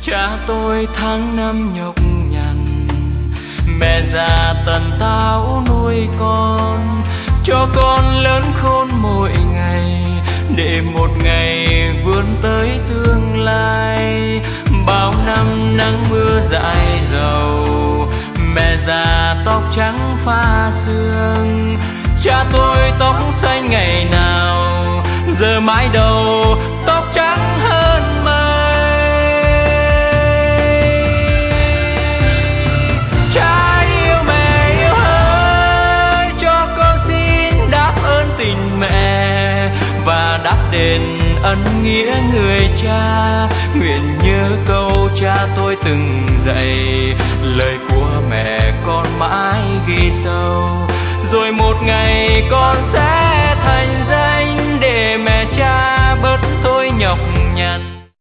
Cha tôi tháng năm nhọc nhằn, mẹ già tần tảo nuôi con, cho con lớn khôn mỗi ngày, để một ngày vươn tới tương lai. Bao năm nắng mưa dại dầu, mẹ già tóc trắng pha sương. Cha tôi tóc xanh ngày nào, giờ mái đầu tóc trắng hơn mây. Cha yêu mẹ yêu ơi, cho con xin đáp ơn tình mẹ và đáp đền ân nghĩa người cha. Nguyện nhớ câu cha tôi từng dạy, lời của mẹ con mãi ghi sâu, rồi một ngày con sẽ